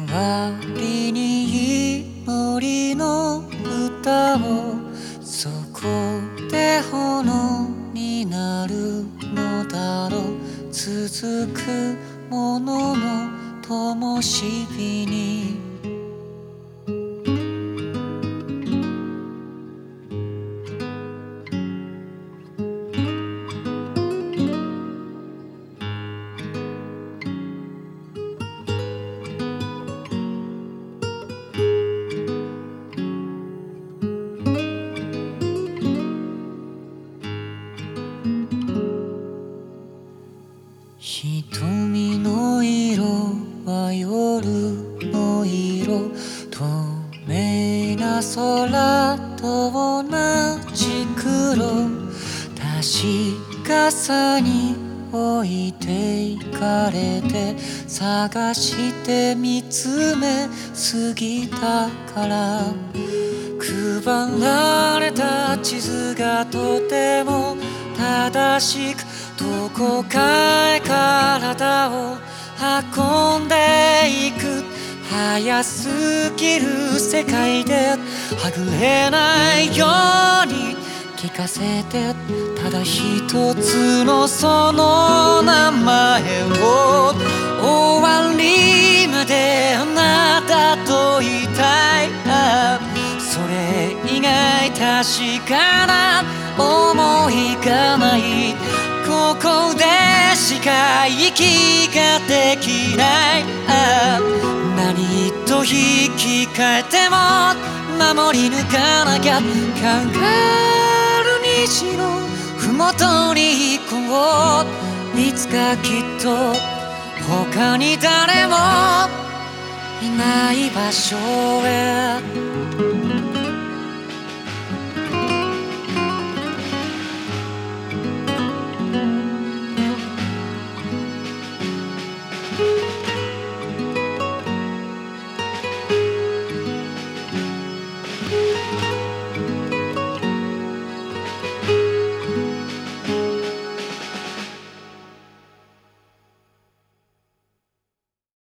代わりに祈りの歌をそこで炎になるのだろう。続くものの灯火に瞳の色は夜の色、透明な空と同じ黒、確かさに置いていかれて、探して見つめすぎたから、配られた地図がとても正しく、どこかへ体を運んでいく。早すぎる世界ではぐれないように聞かせて、ただ一つのその名前を終わりまであなたといたい。それ以外確かな思いがない。ここでしか息ができない。何と引き換えても守り抜かなきゃ。かかる虹のふもとに行こう。いつかきっと他に誰もいない場所へ。